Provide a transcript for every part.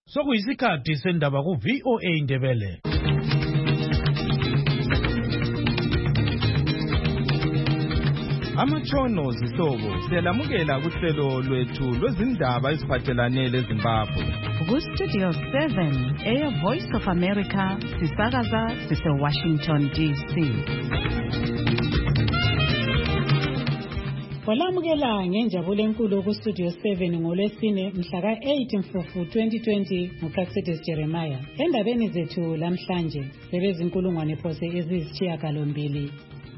Sokuyisikhathi sendaba ku VOA Indebele. Amatshono zihlobo siyalamukela kuhlelo lwethu lwezindaba eziphathelane leZimbabwe. Ku-Studio 7 Air Voice of America sisakaza sise-Washington DC. Walamukela ngenjabulo enkulu ku-Studio 7 ngolwesine mhla ka-8 Mfumfu 2020 nguPraxidis Jeremiah. Endabeni zethu lamhlanje bebezinkulungwane phose eziyisishiyagalombili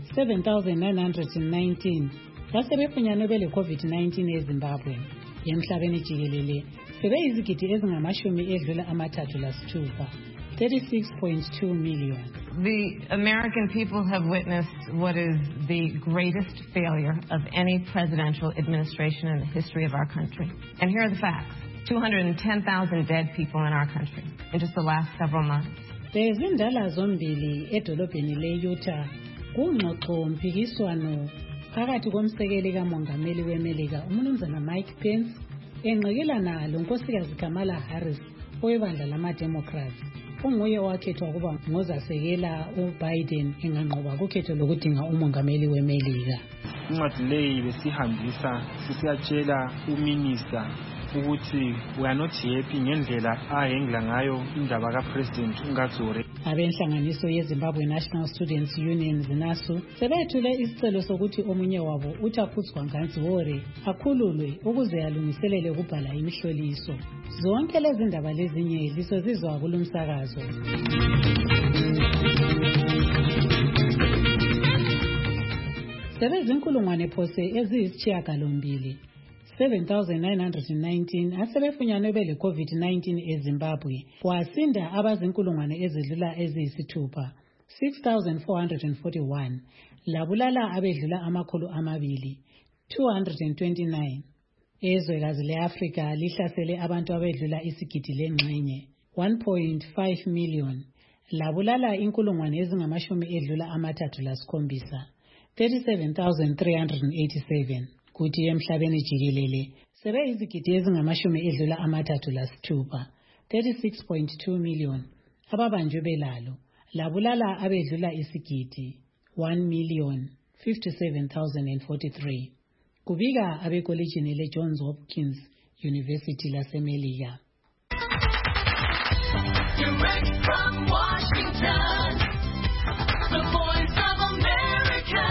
7,919 basebefunyanwe bele-COVID-19 eZimbabwe. Emhlabeni jikelele sebeyizigidi ezingama-36 36.2 million. The American people have witnessed what is the greatest failure of any presidential administration in the history of our country. And here are the facts. 210,000 dead people in our country in just the last several months. Bezindala zombili edolobheni le-Utah kungxoxo mpikiswano phakathi komsekeli kamongameli weMelika uMnumzana Mike Pence enqekelana lonkosikazi Kamala Harris owebandla lama-Democrats unguye owakhethwa ukuba ngozasekela uBiden enganqoba kukhetho lokudinga umongameli weMelika. Incwadi leyi besihambisa sisiyatshela uminister ukuthi we are not happy ngendlela ahengla ngayo indaba kaPresident uNgadzore. Abenhlanganiso yeZimbabwe National Students Union ZINASU sebethule isicelo sokuthi omunye wabo uThaphutswa Nganziwore akhululwe ukuze alungiselele ukubhala imihloliso. Zonke lezi ndaba lezinye lisozizwa kulumsakazo. Sebezinkulungwane phose eziyisishiyagalombili 7,919 asebefunyanwe bele-COVID-19 eZimbabwe, kwasinda abazinkulungwane ezidlula eziyisithupha 6,441, labulala abedlula amakhulu amabili 229. Ezwekazi le-Afrika lihlasele abantu abedlula isigidi lengxenye 1.5 million, labulala inkulungwane ezingama-37 37,387. Kuthi emhlabeni jikelele sebeyizigidi ezingama-36 36.2 million ababanjwe belalo, labulala abedlula isigidi 1,057,043. Kubika abekolejini le-Johns Hopkins University laseMelika. Direct from Washington, the voice of America,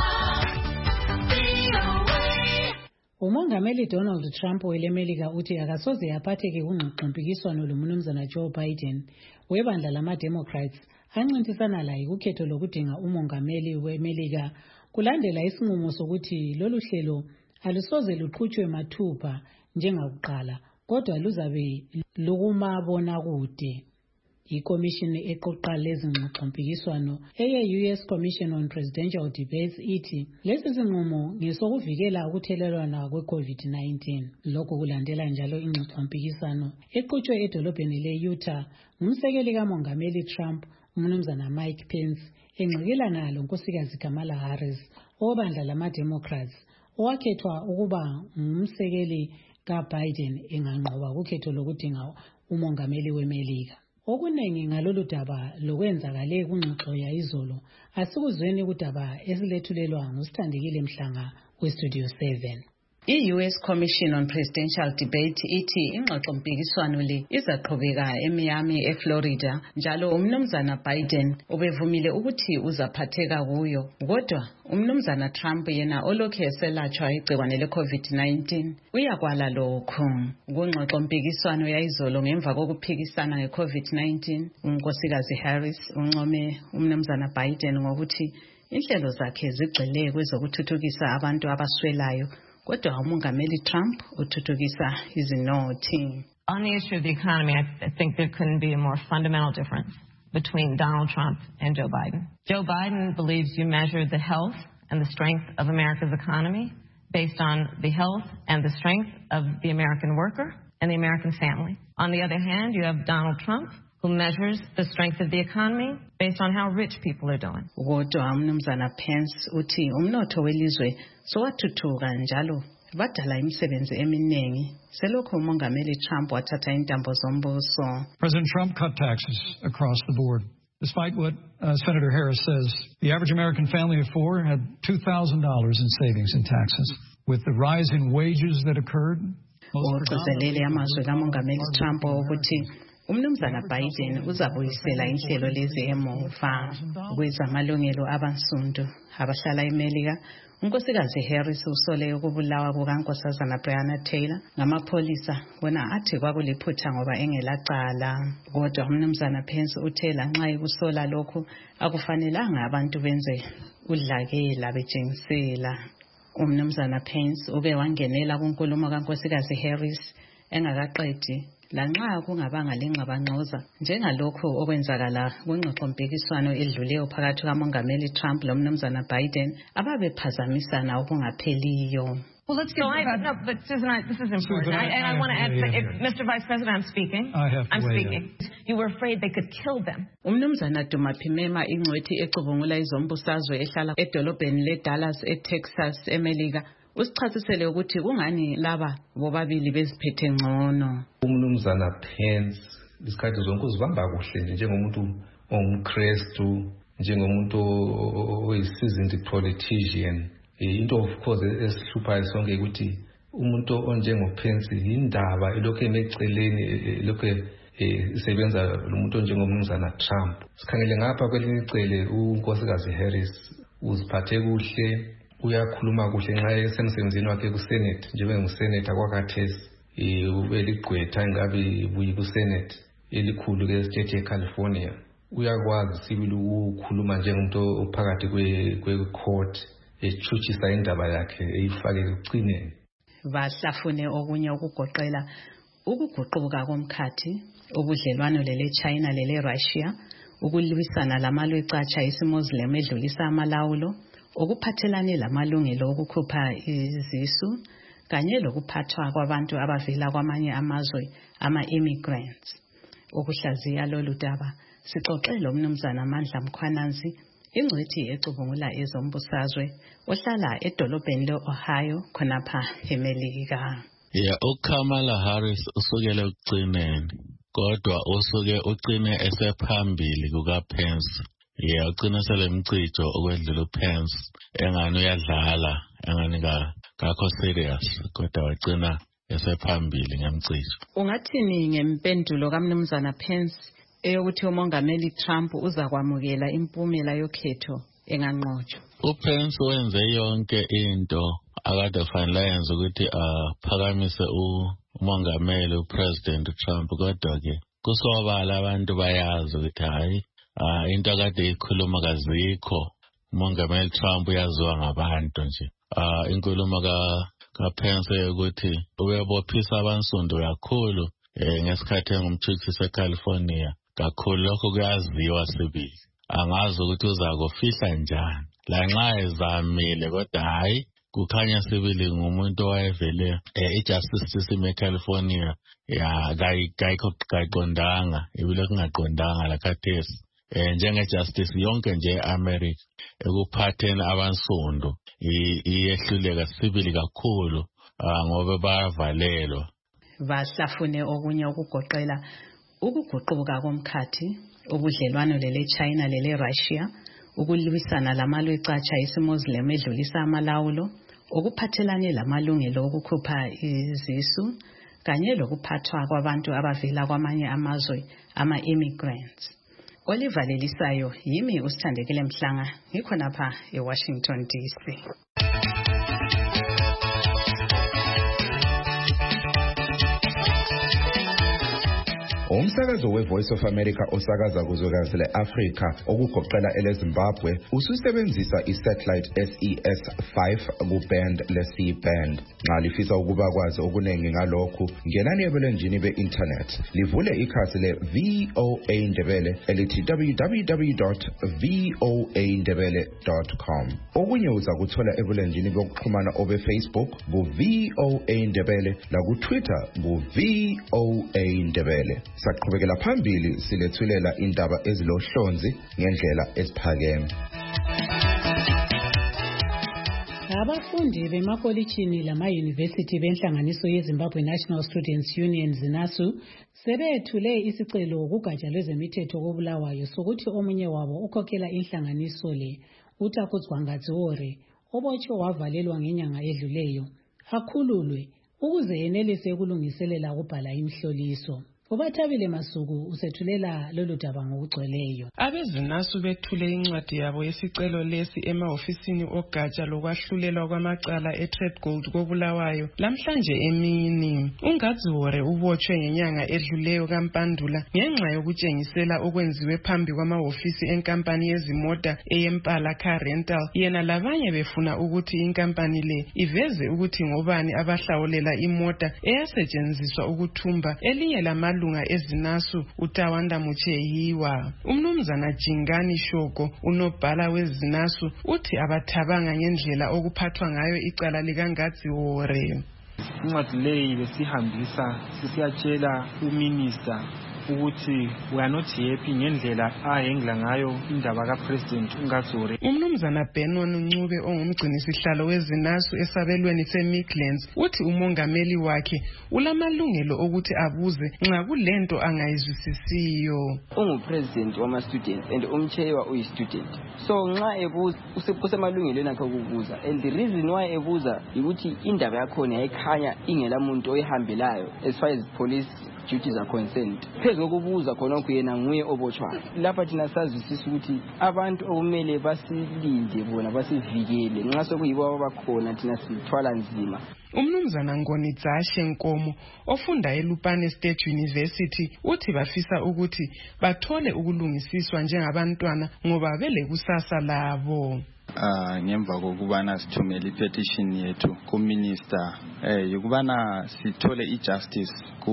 VOA. Umongameli Donald Trump weleMelika uthi akasoze aphatheke kungxoxompikiswano loMnumzana Joe Biden webandla lama-Democrats ancintisana laye kukhetho lokudinga umongameli weMelika kulandela isinqumo sokuthi lolu hlelo alusoze luqhutshwe mathupha njengakuqala kodwa luzabe lukumabona kude. Ikomishini eqoqa lezingxoxompikiswano eye-US Commission on Presidential Debates ithi lesi sinqumo ngesokuvikela ukuthelelwana kwe-COVID-19. Lokhu kulandela njalo ingxoxompikisano eqhutshwe edolobheni le-Utah ngumsekeli kamongameli Trump uMnumzana Mike Pence enqekelana lonkosikazi Kamala Harris obandla lama-Democrats owakhethwa ukuba ngumsekeli kaBiden enganqoba kukhetho lokudinga umongameli weMelika. Okuningi ngalolu daba lokwenzakale kungxoxo yayizolo asikuzweni kudaba esilethulelwa nguSithandekile Mhlanga weStudio 7. I-US Commission on Presidential Debate ithi ingxoxompikiswano le izaqhubeka eMiami eFlorida njalo uMnumzana Biden ubevumile ukuthi uzaphatheka kuyo, kodwa uMnumzana Trump yena olokhu eselatshwa igcikwane le-COVID-19 uyakwala lokhu. Kungxoxompikiswano yayizolo ngemva kokuphikisana nge-COVID-19 unkosikazi Harris uncome uMnumzana Biden ngokuthi inhlelo zakhe zigxile kwezokuthuthukisa abantu abaswelayo, kodwa umongameli Trump uthuthukisa izinothi. On the issue of the economy, I think there couldn't be a more fundamental difference between Donald Trump and Joe Biden. Joe Biden believes you measure the health and the strength of America's economy based on the health and the strength of the American worker and the American family. On the other hand, you have Donald Trump, who measures the strength of the economy based on how rich people are doing. Kodwa uMnumzana Pence uthi umnotho welizwe sowathuthuka njalo badala imisebenzi eminingi selokhu umongameli Trump wathatha intambo zombuso. President Trump cut taxes across the board. Despite what Senator Harris says, the average American family of four had $2,000 in savings in taxes. With the rise in wages that occurred, Ugcizelele amazwi kamongameli Trump ukuthi umnumzana Biden uzabuyisela inhlelo lezi emuva kwezamalungelo abansundu abahlala eMelika. Unkosikazi Harris usole ukubulawa kukankosazana Breonna Taylor ngamapholisa wona athi kwakuliphutha ngoba engelacala. Kodwa umnumzana Pence uthela nxa ikusola lokhu akufanelanga abantu benze udlakela betshengisela. Umnumzana Pence uke wangenela kunkulumo kankosikazi Harris engakaqedi lanxa kungabanga lengxabangxoza njengalokho okwenzakala kwingxoxompikiswano edluleyo phakathi kamongameli Trump lomnumzana Biden ababephazamisana okungapheliyo. Well, let's get but Susan, this is important. I want to add, Mr. Vice President, I'm speaking. I'm speaking. You were afraid they could kill them. Umnumzana Dumaphimema ingcwethi ecubungula izombusazwe ehlala edolobheni leDallas eTexas eMelika usichasisele ukuthi kungani laba bobabili beziphethe ngcono. Umnumzana Pence isikhathi zonke uzibamba kuhle nje njengomuntu ongumKristu, njengomuntu oyi-seasoned politician. Into of course esihluphayo sonke ukuthi umuntu onjengoPence indaba elokhu emeceleni elokhu isebenza lomuntu onjengomnumzana Trump. Sikhangele ngapha kwelinye icele unkosikazi Harris uziphathe kuhle, uyakhuluma kuhle nxa esemsebenzini wakhe kuSenate njengosenator kwakhathesi ubeligqwetha ingabe buyi kuSenate elikhulu ke-state eCalifornia. Uyakwazi sibili ukukhuluma njengomuntu ophakathi kwe-court echutshisa indaba yakhe eyifake ekucineni. Bahlafune okunye ukugoqela ukuguquka komkhathi, ubudlelwano lele China lele Russia, ukulwisana lamalwe ecatsha isimuslim edlulisa amalawulo, okuphathelane lamalungelo okukhupha izisu kanye lokuphathwa kwabantu abavela kwamanye amazwe ama-immigrants. Ukuhlaziya lolu daba sixoxe lo mnumzana Mandla Mkhwananzi ingcwethi ecubungula ezombusazwe ohlala edolobheni le-Ohio khonapha eMelika. uKamala Harris usukele ekucineni kodwa usuke ucine esephambili kukaPence. Ucine selemcijo okwedlula uPence engani uyadlala engani kakho serious kodwa wacina esephambili ngemcijo. Ungathini ngempendulo kaMnumzana Pence eyokuthi umongameli Trump uzakwamukela impumela yokhetho enganqotshwa? uPence wenze yonke into akade fanele yenze ukuthi aphakamise umongameli uPresident Trump, kodwa ke kusobala abantu bayazi ukuthi hayi into akade ikhuluma kazikho. Umongameli Trump uyaziwa ngabantu nje. Inkulumo kaPence ukuthi ubebophisa abansundu kakhulu ngesikhathi engumthuthisi eCalifornia. Kakhulu lokho kuyaziwa sibili. Angazi ukuthi uzakufihla njani. Lanxa ezamile kodwa hayi kukhanya sibili ngumuntu owayevele ijustice system eCalifornia kayikaqondanga ibile kungaqondanga lakhathesi. Njenge-justice yonke nje e-America ekuphatheni abansundu iyehluleka sibili kakhulu ngoba bayavalelwa. Bahlafune okunye ukugoqela ukuguquka komkhathi, ubudlelwano lele China lele Russia, ukulwisana lamalwe ecatsha isimuslim edlulisa amalawulo, okuphathelane lamalungelo okukhupha izisu kanye lokuphathwa kwabantu abavela kwamanye amazwe ama-immigrants. Olivalelisayo yimi uSithandekile Mhlanga ngikhonapha eWashington DC. Umsakazo weVoice of America osakaza kuzwekazi le-Afrika okugoqela eleZimbabwe ususebenzisa isatellite SES-5 kuband le-C-band. Nxa lifisa ukuba kwazi okuningi ngalokhu, ngenani ebulenjini be-internet livule ikhasi le-VOA Ndebele elithi www.voandebele.com. Okunye uza kuthola ebulenjini bokuxhumana obe-Facebook ku-VOA Ndebele laku-Twitter ku-VOA Ndebele. Saqhubekela phambili silethulela indaba ezilohlonzi ngendlela esiphakeme. Abafundi bemakolitshini lama-university benhlanganiso yeZimbabwe National Students Union ZINASU sebethule isicelo kugatsha lwezemithetho koBulawayo sokuthi omunye wabo ukhokhela inhlanganiso le uTakudzwangadziwore obotshwe wavalelwa ngenyanga edluleyo akhululwe ukuze yenelise ukulungiselela ukubhala imihloliso. Ubathabile Masuku usethulela lolu daba ngokugcweleyo. AbeZINASU bethule incwadi yabo yesicelo lesi emahofisini ogatsha lokwahlulelwa kwamacala eTrade Gold koBulawayo lamhlanje emini. uNgadziwore ubotshwe ngenyanga edluleyo kaMpandula ngenxa yokutshengisela okwenziwe phambi kwamahofisi enkampani yezimota eyeMpala Car Rental. Yena labanye befuna ukuthi inkampani le iveze ukuthi ngobani abahlawulela imota eyasetshenziswa ukuthumba elinye lamalunga eZINASU uTawanda Muchehiwa. Umnumzana Jingani Shoko unobhala weZINASU uthi abathabanga ngendlela okuphathwa ngayo icala likaNgadziwore. Incwadi leyi besihambisa sisiyatshela uMinister ukuthi we are not happy ngendlela ahengla ngayo indaba kaPresident uNgadziwore. Umnumzana Benon Ncube ongumgcinisihlalo weZINASU esabelweni seMidlands uthi umongameli wakhe ulamalungelo ukuthi abuze nxa kulento angayizwisisiyo. Ungupresident wama students and umchewa uyistudent. So nxa ebuza usemalungelweni akhe ukubuza, and the reason why ebuza ukuthi indaba yakhona yayikhanya ingela muntu oyihambelayo as far as police duties are concerned. Phezu kokubuza khonokho yena nguye obotshwayo. Lapha thina sazwisisa ukuthi abantu okumele basilinde bona basivikele nxa sokuyibo abakhona thina sithwala nzima. Umnumzana Ngonitsashe Nkomo ofunda eLupane State University uthi bafisa ukuthi bathole ukulungisiswa njengabantwana ngoba bele kusasa labo. Ngemva kokubana sithumele ipetition yethu kuMinister yokubana sithole ijustice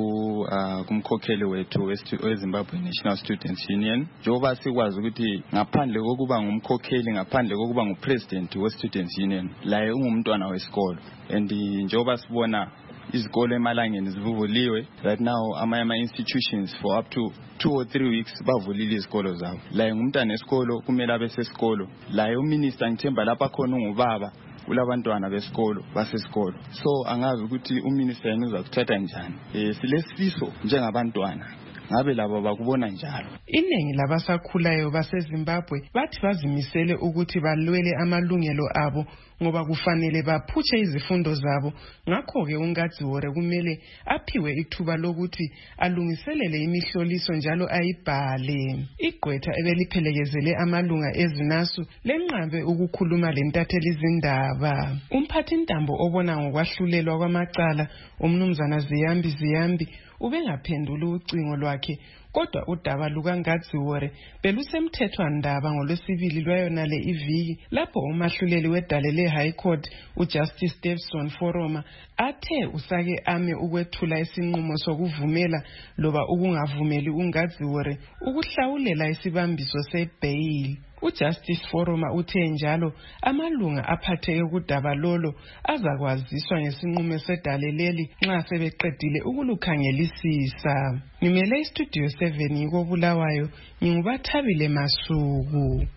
kumkhokheli wethu weZimbabwe National Students Union njengoba sikwazi ukuthi ngaphandle kokuba ngumkhokheli ngaphandle kokuba ngupresident weStudents Union laye ungumntwana wesikolo and njengoba sibona izikolo emalangeni zivuliwe right now ama institutions for up to 2 or 3 weeks bavulile izikolo zabo la ngumntana esikolo kumele abe sesikolo la uMinister ngithemba lapha khona ungubaba kulabantwana besikolo basesikolo so angazi ukuthi uMinister yena uzakuthatha njani silesifiso njengabantwana ngabe labo bakubona njalo. Iningi labasakhulayo baseZimbabwe bathi bazimisele ukuthi balwele amalungelo abo ngoba kufanele baphutshe izifundo zabo. Ngakho-ke uNgadziwore kumele aphiwe ithuba lokuthi alungiselele imihloliso njalo ayibhale. Igqwetha ebeliphelekezele amalunga eZINASU lenqabe ukukhuluma lentatheli izindaba. Umphathintambo obona ngokwahlulelwa kwamacala umnumzana Ziyambi ubengaphenduli ucingo lwakhe kodwa udaba lukaNgadziwore belusemthethwandaba ngolwesibili lwayonale iviki lapho umahluleli wedalele High Court uJustice Davidson Foroma athe usake ame ukwethula isinqumo sokuvumela loba ukungavumeli uNgadziwore ukuhlawulela isibambiso sebail. uJustice Foroma uthe njalo amalunga aphatheke kudaba lolo azakwaziswa ngesinqumo sedaleleli nxa sebeqedile ukulukhangelisisa. Ngimele istudio 7 ngikoBulawayo ngingubathabile Masuku.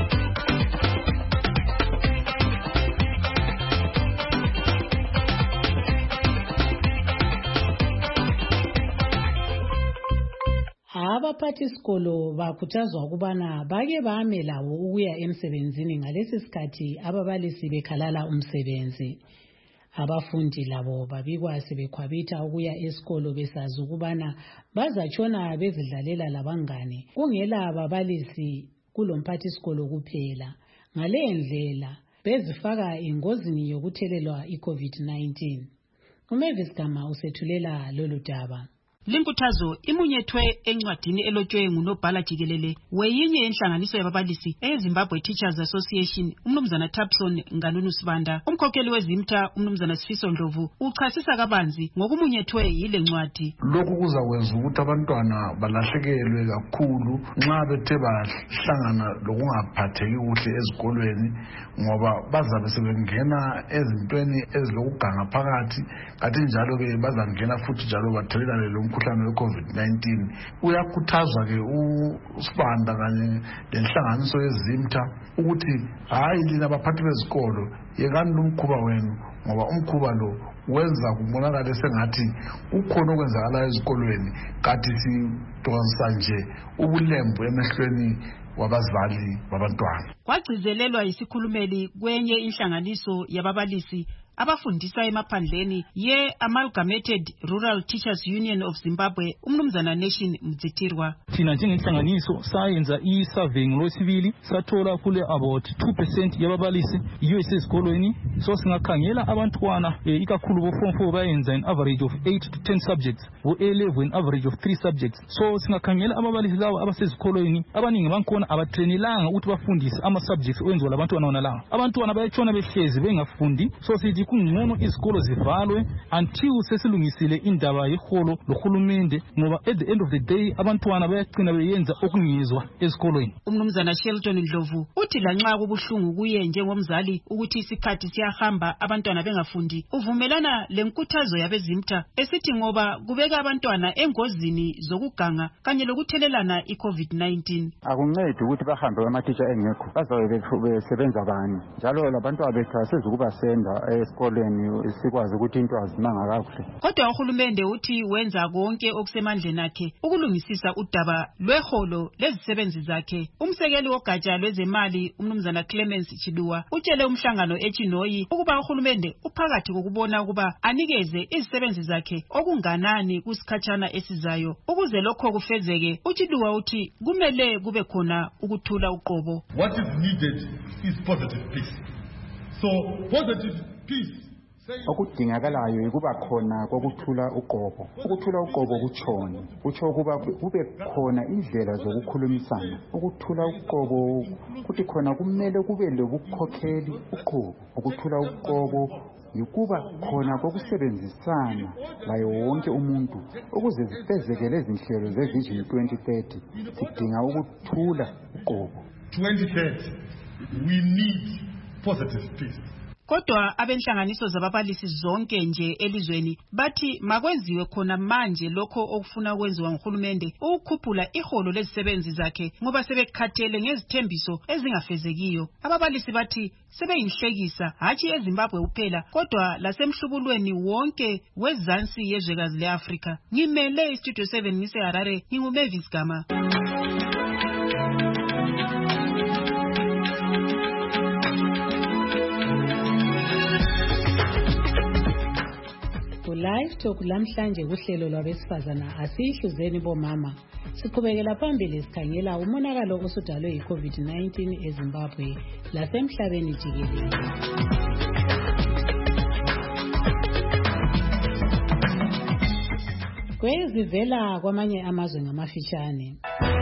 Abaphathi isikolo bakhuthazwa ukubana bake bame lawo ukuya emsebenzini ngalesi sikhathi ababalisi bekhalala umsebenzi. Abafundi labo babikwa sebekhwabitha ukuya esikolo besazi ukubana bazatshona bezidlalela labangane kungela ababalisi kulomphathi isikolo kuphela. Ngale ndlela bezifaka engozini yokuthelelwa iCovid-19. uMavis Gama usethulela lolu daba. Linkuthazo imunyethwe encwadini elotshwe ngunobhala jikelele weyinye inhlanganiso yababalisi eZimbabwe Teachers Association umnumzana Tapson Nganunu Sibanda. Umkhokheli wezimta umnumzana Sifiso Ndlovu uchasisa kabanzi ngokumunyethwe yile ncwadi. Lokhu kuzakwenza ukuthi abantwana balahlekelwe kakhulu nxa bethe bahlangana lokungaphatheki kuhle ezikolweni ngoba bazabe sebengena ezintweni ezilokuganga phakathi kanti njalo ke bazangena futhi njalo bathelelane umkhuhlane weCovid-19. Uyakhuthazwa ke uSibanda kanye lenhlanganiso yezimta ukuthi hayi lina baphathi bezikolo yekani lumkhuba wenu ngoba umkhuba lo wenza kubonakala sengathi ukhona okwenzakala ezikolweni kanti sidonsa nje ubulembu emehlweni wabazali babantwana. Kwagcizelelwa yisikhulumeli kwenye inhlanganiso yababalisi abafundisa emaphandleni ye-Amalgamated Rural Teachers Union of Zimbabwe, umnumzana Nation Mdzitirwa. Thina njengenhlanganiso sayenza i-survey ngolwesibili sathola kule about 2% yababalisi USA esikolweni, so singakhangela abantwana ikakhulu bo form 4 bayenza an average of 8 to 10 subjects, bo A-level an average of 3 subjects. So singakhangela ababalisi labo abasezikolweni abaningi bankhona abatrainelanga ukuthi bafundise ama subjects oyenziwa labantwana wonalanga. Abantwana bayatshona behlezi bengafundi, so sithi kungcono izikolo zivalwe until sesilungisile indaba yeholo lohulumende, ngoba at the end of the day abantwana bayagcina beyenza okungizwa ezikolweni. Umnumzana Shelton Ndlovu uthi lanxa kubuhlungu kuye njengomzali ukuthi isikhathi siyahamba abantwana bengafundi, uvumelana lenkuthazo yabezimtha esithi ngoba kubeka abantwana engozini zokuganga kanye lokuthelelana i-COVID-19. Akuncedi ukuthi bahambe amatitsha engekho, bazabe besebenza bani, njalo labantwana bethu asezukuba senda esikoleni sikwazi ukuthi into azimanga kakuhle. Kodwa uhulumende uthi wenza konke okusemandleni akhe ukulungisisa udaba lweholo lezisebenzi zakhe. Umsekeli wogatsha lwezemali umnumzana Clemens Chiduwa utshele umhlangano eChinoyi ukuba uhulumende uphakathi kokubona ukuba anikeze izisebenzi zakhe okunganani kusikhatshana esizayo. Ukuze lokho kufezeke, uChiduwa uthi kumele kube khona ukuthula uqobo. What is needed is positive peace. So positive peace. Okudingakalayo ukuba khona kokuthula uqobo. Ukuthula uqobo kutshoni kutsho ukuba kube khona indlela zokukhulumisana. Ukuthula uqobo kuthi khona kumele kube lokukhokheli uqobo. Ukuthula uqobo yikuba khona kokusebenzisana layo wonke umuntu ukuze zifezeke lezi nhlelo zevision 2030. Sidinga ukuthula uqobo. 2030 we need positive peace. Kodwa abenhlanganiso zababalisi zonke nje elizweni bathi makwenziwe khona manje lokho okufuna ukwenziwa nguhulumende ukukhuphula iholo lezisebenzi zakhe ngoba sebekhathele ngezithembiso ezingafezekiyo. Ababalisi bathi sebeyinhlekisa hatshi eZimbabwe kuphela kodwa lasemhlubulweni wonke wezansi yezwekazi leAfrika. Ngimele iStudio 7 ngise Harare, nginguMavis Gama. Live Talk lamhlanje kuhlelo lwabesifazana asihluzeni bomama. Siqhubekela phambili sikhangela umonakalo osudalwe yi-COVID-19 eZimbabwe lasemhlabeni jikelele. Kwezivela kwamanye amazwe ngamafishane.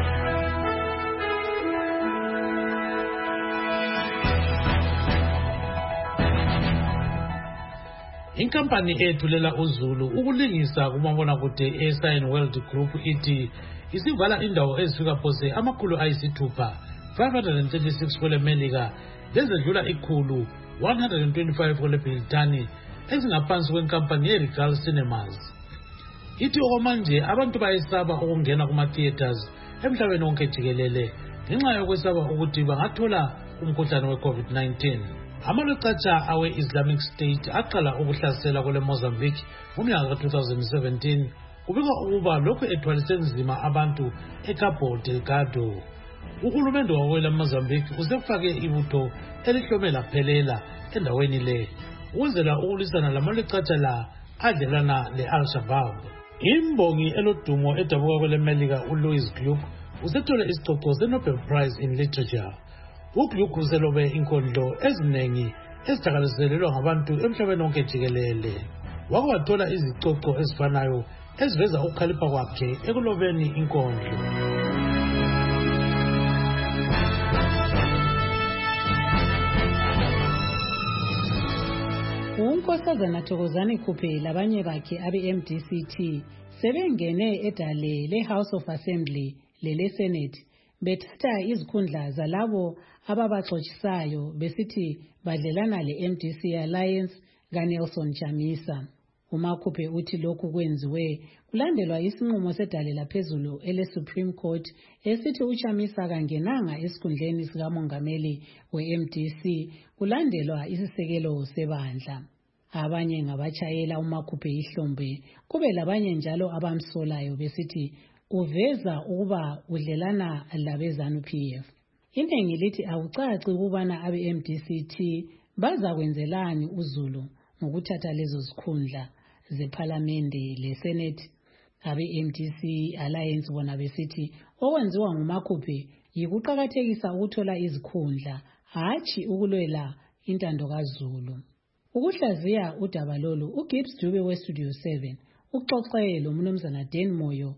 Inkampani ethulela uZulu ukulingisa kumabonakude eSign World Group ithi isivala indawo ezifika phose amakhulu ayisithupha 536 kwele Melika lezedlula ikhulu 125 kwele Britani ezingaphansi kwenkampani yeRegal Cinemas. Ithi okwamanje abantu bayesaba ukungena kuma-theaters emhlabeni wonke jikelele ngenxa yokwesaba ukuthi bangathola umkhuhlane we-COVID-19. Amalwekatsha awe-Islamic State aqala ukuhlasela kwele Mozambique ngomnyaka ka-2017 kubikwa ukuba lokhu ethwalise nzima abantu eCabo Delgado. Uhulumende wakwela Mozambique usefake ibutho elihlome laphelela endaweni le ukwenzela ukulwisana lamalwekatsha la adlelana le-Al-Shabaab. Imbongi elodumo edabuka kwele Melika uLouis Gluck usethole isicoco se-Nobel Prize in Literature. UGluck uselobe inkondlo eziningi ezithakaliselelwa ngabantu emhlabeni wonke jikelele. Wake wathola izicoco ezifanayo eziveza ukukhalipha kwakhe ekulobeni inkondlo. Unkosazana Thokozani Khuphe labanye bakhe abe-MDCT sebengene edale le-House of Assembly lele-Senate bethatha izikhundla zalabo ababaxotshisayo besithi badlelana le-MDC Alliance kaNelson Chamisa. uMakhuphe uthi lokhu kwenziwe kulandelwa isinqumo sedalela phezulu ele-Supreme Court esithi uChamisa kangenanga esikhundleni sikamongameli we-MDC kulandelwa isisekelo sebandla. Abanye ngabatshayela uMakhuphe ihlombe, kube labanye njalo abamsolayo besithi uveza ukuba udlelana labezanu-PF. Iningi lithi akucaci ukubana abe-MDC-T bazakwenzelani uZulu ngokuthatha lezo zikhundla zephalamende leSenate. Abe-MDC Alliance bona besithi okwenziwa nguMakhuphe yikuqakathekisa ukuthola izikhundla, hatshi ukulwela intando kaZulu. Ukuhlaziya udaba lolu, uGibbs Dube weStudio 7 uxoxe lo mnumzana Dan Moyo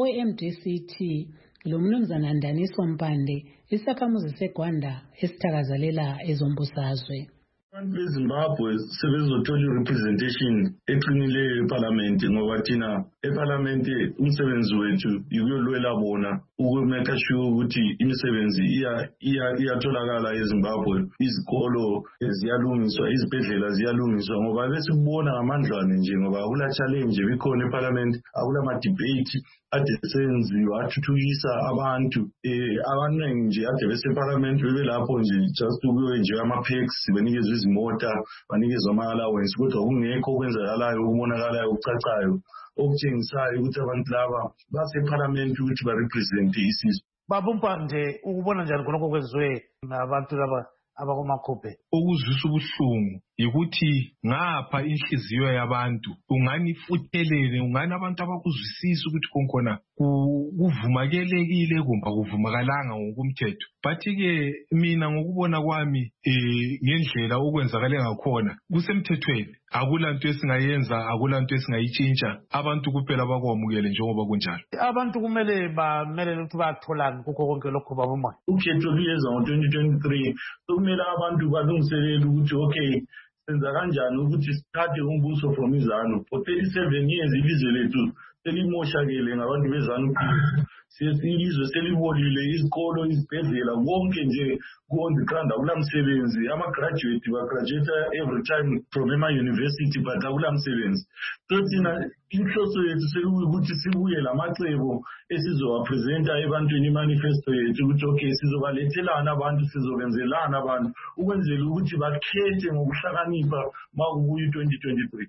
owe-MDC-T lo mnumzana Ndaniso Mpande isakhamuzi seGwanda esithakazelela ezombusazwe. Abantu beZimbabwe sebezothola i-representation eqinileyo eParliament ngoba thina eParliament umsebenzi wethu yikuyolwela bona ukumeka sure ukuthi imisebenzi iyatholakala eZimbabwe, izikolo ziyalungiswa, izibhedlela ziyalungiswa ngoba besibona ngamandlwane nje ngoba akula challenge bikhona eParliament, akula ma-debate ade senziwa athuthukisa abantu abaningi nje ade beseParliament bebelapho nje just ukuyo nje ama-perks benikezwe izimota banikezwe ama-allowance kodwa kungekho okwenzakalayo okubonakalayo okucacayo okutshengisayo ukuthi abantu laba baseParliament ukuthi barepresente isizwe. Baba Mpande, ukubona njani khonokho kwenziwe nabantu laba abakoMakhuphe? Okuzwisa ubuhlungu yikuthi ngapha inhliziyo yabantu ungani futhelele, ungani abantu abakuzwisisa ukuthi konkhona kuvumakelekile kumbe kuvumakalanga ngokumthetho. Bathi-ke mina ngokubona kwami ngendlela okwenzakale ngakhona kusemthethweni, akula nto esingayenza, akula nto esingayitshintsha, abantu kuphela bakwamukele njengoba kunjalo. Abantu kumele bamelele ukuthi batholani kukho konke lokho Baba Mpande? Ukhetho luyeza ngo-2023 sokumele abantu balungiselele ukuthi okay senza kanjani ukuthi sithathe umbuso from iZanu. For 37 years ilizwe lethu selimoshakele ngabantu beZanu-PF. Ilizwe selibolile, izikolo, izibhedlela, konke nje on the ground akulamsebenzi. Ama-graduate bagraduate every time from ema-university but akulamsebenzi. So thina inhloso yethu sekuyukuthi sibuye lamacebo esizowapresenta ebantwini imanifesto yethu ukuthi okay sizobalethelana abantu, sizobenzelana abantu ukwenzela ukuthi bakhethe ngokuhlakanipha makubuya i-2023.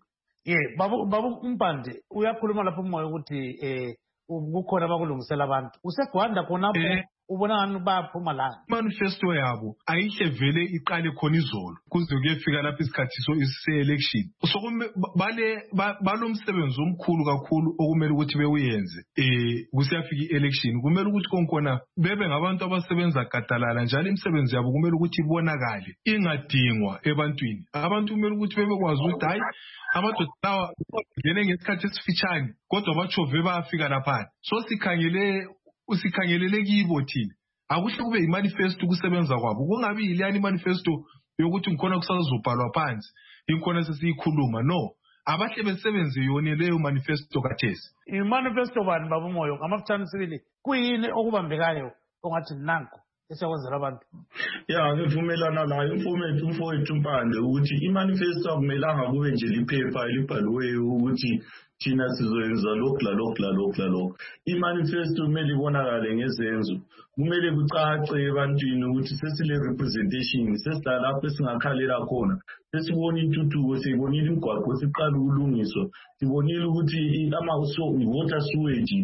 Baba Mpande, uyakhuluma lapho umoya ukuthi kukhona abakulungisela abantu. Usegwanda khonapho ubona ngani baphuma la. Manifesto yabo ayihle vele iqale khona izolo kuze kuyefika lapha isikhathi se-election. So balomsebenzi omkhulu kakhulu okumele ukuthi bewuyenze kusiyafika i-election. Kumele ukuthi konkhona bebe ngabantu abasebenza gadalala njalo imisebenzi yabo kumele ukuthi ibonakale ingadingwa ebantwini. Abantu kumele ukuthi bebekwazi ukuthi hayi amadoda lawa ngene ngesikhathi esifitshane kodwa bachove bayafika lapha. So usikhangelele kibo thina akuhle kube imanifesto kusebenza kwabo, kungabi yiliyani imanifesto yokuthi ngikhona kusazobhalwa phansi inkhona sesiyikhuluma. No, abahle besebenze yona leyo manifesto kathesi. Imanifesto bani Baba Moyo ngamafuthani sibili kuyini okubambekayo ongathi nanko esiyakwenzela abantu? Ngivumelana nayo umfowethu Mpande ukuthi imanifesto akumelanga kube nje liphepha elibhaliweyo ukuthi thina sizoyenza lokhu lalokhu. Imanifesto kumele ibonakale ngezenzo, kumele kucace ebantwini ukuthi sesile representation, sesilapho esingakhalela khona, sesibona intuthuko, sibonile imigwaqo siqala ukulungiswa, sibonile ukuthi water sewage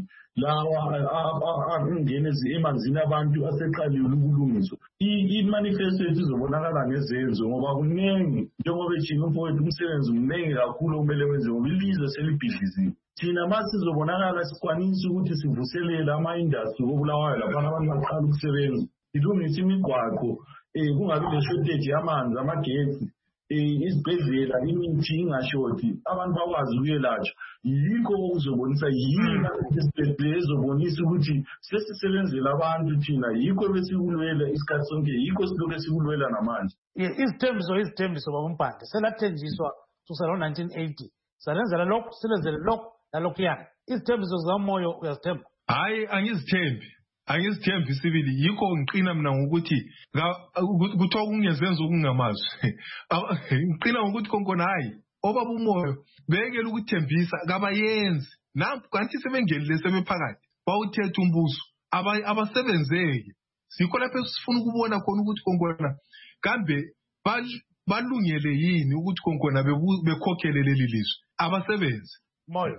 lawa angene emanzini abantu aseqalile ukulungiswa. Imanifesto yethu izobonakala ngezenzo ngoba kuningi njengoba etshinga umfowethu umsebenzi mningi kakhulu okumele wenze ngoba ilizwe selibhidliziwe. Thina masizobonakala sikwanisa ukuthi sivuselele ama-industry koBulawayo laphana abantu baqala ukusebenza, silungise imigwaqo, kungabi ne-shortage yamanzi, amagetsi, izibhedlela, imithi ingashoti, abantu bakwazi ukuyelatshwa. Yikho okuzobonisa yini ezobonisa ukuthi sesisebenzela abantu thina, yikho besikulwela isikhathi sonke, yikho silokhu sikulwela namanje. Izithembiso Baba Mpande selathenjiswa kusukela ngo-1980 salenzela lokhu silenzele lokhu nalokhuyana. Izithembiso zikamoyo uyazithemba? Hayi, angizithembi sibili. Yikho ngiqina mina ngokuthi kuthiwa kungezenza okungamazwi. Ngiqina ngokuthi konkhona hayi obaba umoyo bekele ukuthembisa kabayenzi nampu kanti sebengenile sebephakathi bawuthetha umbuso abasebenzeke sikho lapho sifuna ukubona khona ukuthi konkona kambe balungele yini ukuthi konkona bekhokhele leli lizwe abasebenzi moyo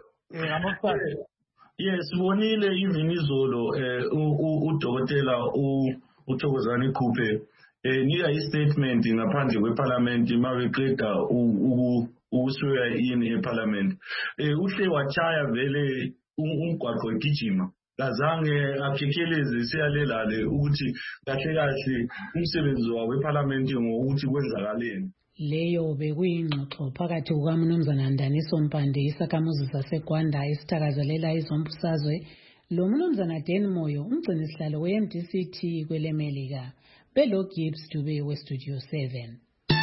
yes bonile even izolo udokotela uThokozani Khuphe nika istatement ngaphandle kweparlament mabeqeda ukuswear in eparlament uhle wachaya vele umgwaqo egijima kazange akhekeleze siyalelale ukuthi kahle kahle umsebenzi weparlament ngokuthi kwenzakaleni. Leyo bekuyingxoxo phakathi kukaMnumzana Ndaniso Mpande isakhamuzi saseGwanda esithakazelela izombusazwe lo Mnumzana Dan Moyo umgcinisihlalo we-MDC kwelemelika belo Gibbs Dube we-Studio 7.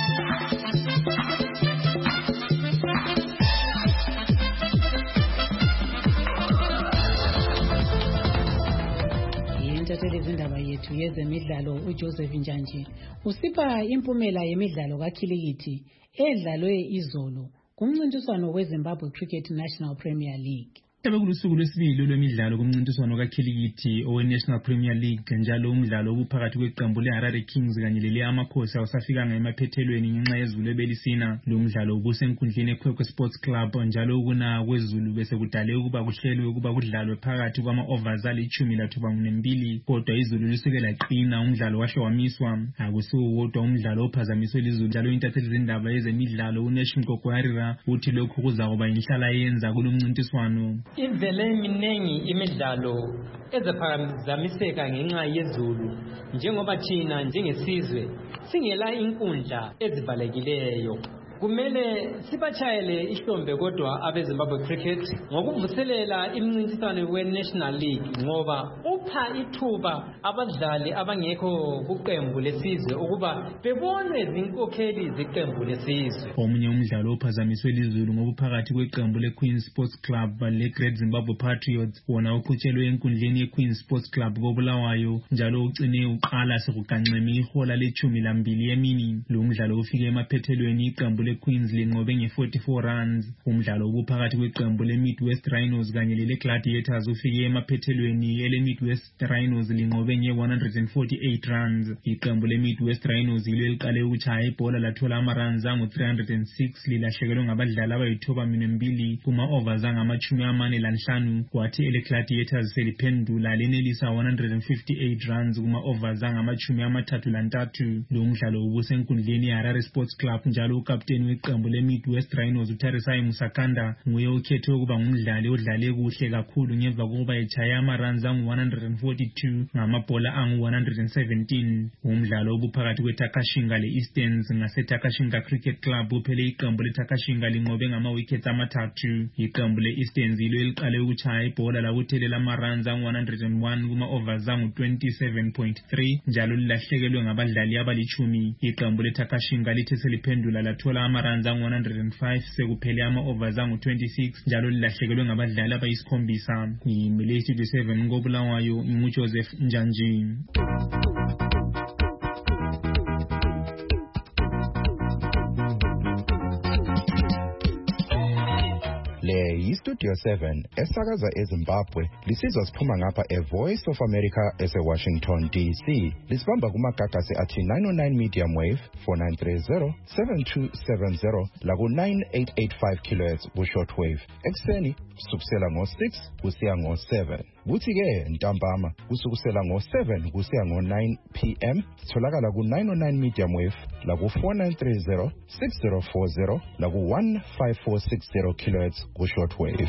Intatheli izindaba yethu yezemidlalo uJoseph Njanji usipha impumela yemidlalo kakhilikithi edlalwe izolo kumncintiswano weZimbabwe Cricket National Premier League. Sebekulusuku lwesibili lwemidlalo kumncintiswano kakhilikithi owe-National Premier League njalo umdlalo obuphakathi kweqembu leHarare Kings kanye leleAmakhosi awusafikanga emaphethelweni ngenxa yezulu ebelisina. Lo mdlalo ubusenkundleni eKwekwe Sports Club njalo ukuna kwezulu bese kudale ukuba kuhlelwe ukuba kudlalwe phakathi kwama-overs ali-12 kodwa izulu lisuke laqina umdlalo wahle wamiswa. Akusiwo wodwa umdlalo ophazamiswe lizulu njalo intatheli zindaba yezemidlalo uNation Kokwarira uthi lokhu kuzakuba inhlala yenza kulomncintiswano. Ivele minengi imidlalo ezaphazamiseka ngenxa yezulu njengoba thina njengesizwe singela inkundla ezivalekileyo. Kumele sibachayele ihlombe kodwa abeZimbabwe Cricket ngokuvuselela imncintiswano we-National League ngoba upha ithuba abadlali abangekho kuqembu lesizwe ukuba bebonwe zinkokheli zeqembu lesizwe. Omunye umdlalo ophazamiswe lizulu ngobuphakathi kweqembu leQueen Sports Club leGreat Zimbabwe Patriots wona uqhutshelwe enkundleni yeQueen Sports Club koBulawayo njalo ucine uqala sekuganxeme ihola le-12 yemini. Lo mdlalo ufike emaphethelweni iqembu Queens linqobe nge-44 runs. Umdlalo obuphakathi kweqembu le-Midwest Rhinos kanye lele-Gladiators ufike emaphethelweni ele-Midwest Rhinos linqobe nge-148 runs. Iqembu le-Midwest Rhinos yilo eliqale ukuchaya ibhola lathola ama-runs angu-306 lilahlekelwe ngabadlali abayi-12 kuma-overs angama-45 kwathi ele-Gladiators seliphendula lenelisa 158 runs kuma-overs angama-33. Lo mdlalo ubusenkundleni yeHarare Sports Club njalo ukapteni weqembu le-Midwest Rhinos uTarisai Musakanda nguye okhethwe ukuba ngumdlali odlale kuhle kakhulu ngemva kokuba echaya ama-runs angu-142 ngamabhola angu-117. Umdlalo obuphakathi kweTakashinga le-Easterns ngaseTakashinga Cricket Club uphele iqembu leTakashinga linqobe ngama-wickets 3. Iqembu le-Easterns yilo eliqale ukuchaya ibhola lakuthelela ama-runs angu-101 kuma-overs angu-27.3 njalo lilahlekelwe ngabadlali abali-10. Iqembu leTakashinga lithe seliphendula lathola ama-runs angu-105 sekuphele ama-overs angu-26 njalo lilahlekelwe ngabadlali abayi-7. Yimele Studio 7 koBulawayo nguJoseph Njanji. Le yiStudio 7 esakaza eZimbabwe lisizwa siphuma ngapha eVoice of America eseWashington DC. Lisibamba kumagagasi athi 909 medium wave 4930 7270 laku 9885 kHz ku shortwave. Ekseni kusukela ngo-6 kusiya ngo-7. Kuthi-ke ntambama kusukusela ngo-7 kusiya ngo-9 p.m. sitholakala ku-909 medium wave laku 4930 6040 laku 15460 kHz ku shortwave.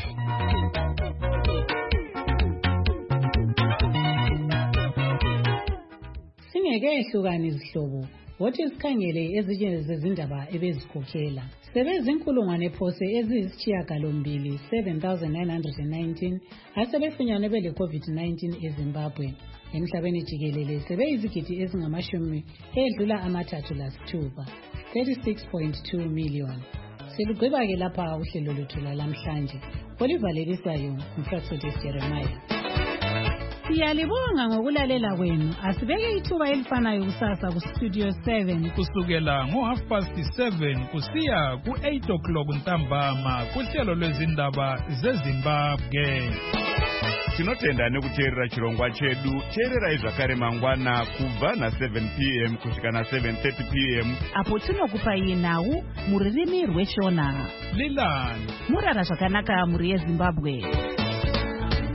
Singeke ehlukani izihlobo wothi sikhangele ezinye zezindaba ebezikhokhela. Sebezinkulungwane phose eziyisishiyagalombili 7,919 asebefunyanwe bele COVID-19 eZimbabwe. Emhlabeni jikelele sebeyizigidi ezingamashumi edlula ama-36, 36.2 million. Selugqiba-ke lapha uhlelo lwethu lamhlanje. Olivalelisayo, Mfratsotis Jeremiah. Siyalibonga ngokulalela kwenu. Asibeke ithuba elifanayo kusasa ku Studio 7 kusukela ngo7:30 kusiya ku8 ntambama kuhlelo lwezindaba zeZimbabwe. Tinotenda nekuteerera chirongwa chedu. Teererai zvakare mangwana kubva na7 p.m. kusvika na7:30 p.m. apo tinokupai nhau muririmi rweshona. Lilani murara zvakanaka muri yeZimbabwe.